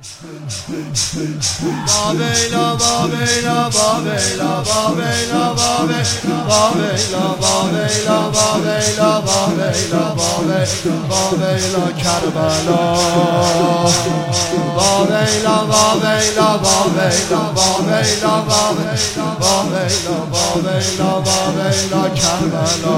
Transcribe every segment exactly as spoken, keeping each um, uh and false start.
بابیلا بابیلا بابیلا بابیلا بابیلا بابیلا بابیلا بابیلا بابیلا بابیلا کربلا بابیلا بابیلا بابیلا بابیلا بابیلا بابیلا بابیلا بابیلا کربلا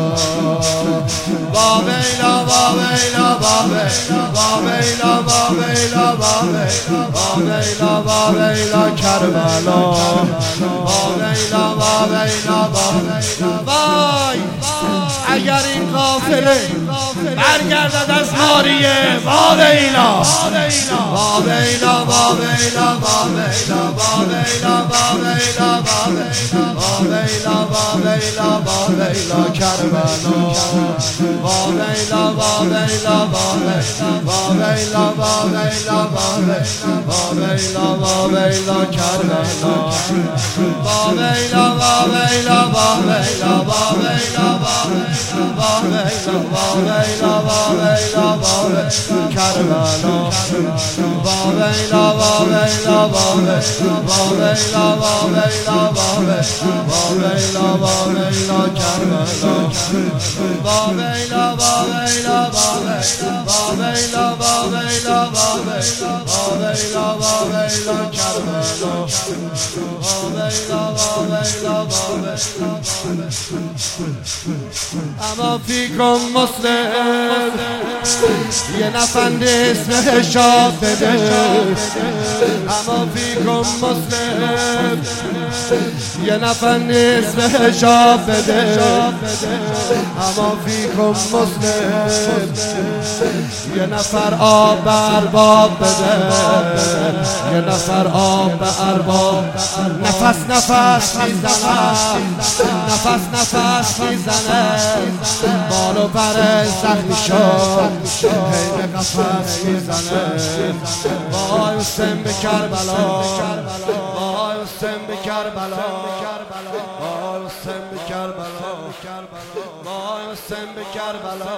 بابیلا بابیلا بابیلا بابیلا بابیلا بابیلا بابیلا کربلا بابیلا بابیلا بابیلا وای اگر این قافله برگردد از ماریه بابیلا بابیلا بابیلا بابیلا بابیلا بابیلا بابیلا بابیلا بابیلا بابیلا کربلا بابیلا بابیلا بابیلا بابیلا بابیلا بابیلا بابیلا کربلا بابیلا بابیلا بابیلا بابیلا بابیلا بابیلا بابیلا بابیلا کربلا بابیلا بابیلا بابیلا بابیلا بابیلا بابیلا بابیلا کربلا بابیلا بابیلا بابیلا بابیلا بابیلا بابیلا بابیلا کربلا بابیلا بابیلا بابیلا اما فیکم مسلم یه نفند اسمش شاد بده اما فیکم مسلم یه نفند اسمش شاد بده اما فیکم مسلم یه نفر آب به ارباب بده یه نفر آب به ارباب نفس نفس میزنه نفس نفس میزنه بالو پر زخمی شد هی به قفص میزنه وای حسین به کربلا وای حسین به کربلا وای حسین به کربلا وای حسین به کربلا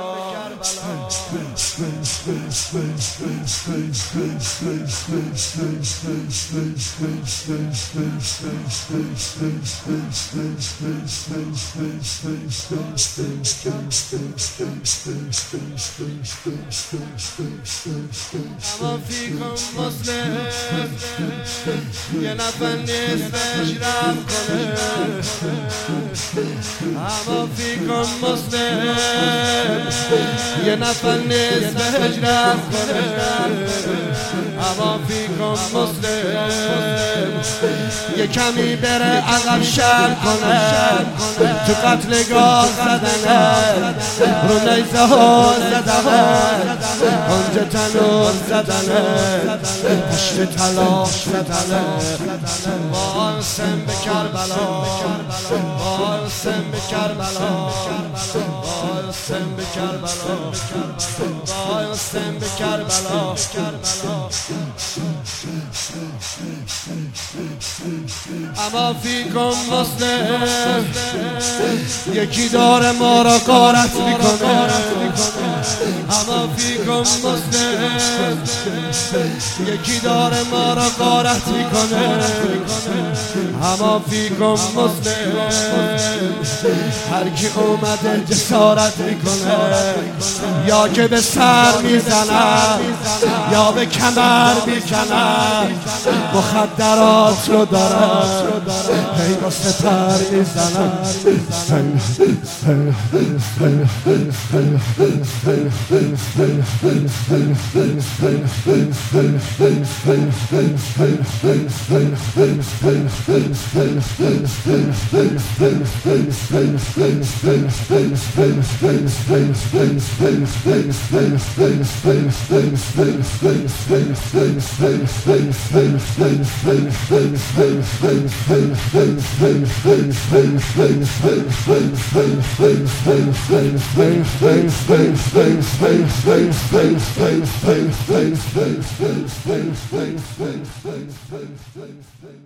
اما فیکم مسلم یه نفر نیستش رم کنه اما فیکم مسلم یه نفر نیستش رم کنه اما فیکم مسلم یه کمی بره عقب شر کنه تو قتلگاه زدنه رو نیزه ها زدنه کنج تنور زدنه پشت تلاش زدنه وای حسین به کربلا وای حسین به کربلا وای حسین به کربلا وای حسین به کربلا اما فیکم مسلم یکی داره ما را غارت میکنه اما فیکم مسلم یکی داره ما را غارت میکنه اما فیکم مسلم هر کی اومده جسارت میکنه یا که به سر میزنه یا به کمر میکنه مخدرات رو داره هی با سپر میزنه Bang, bang, bang, bang, bang, bang, bang, bang, bang, bang, bang.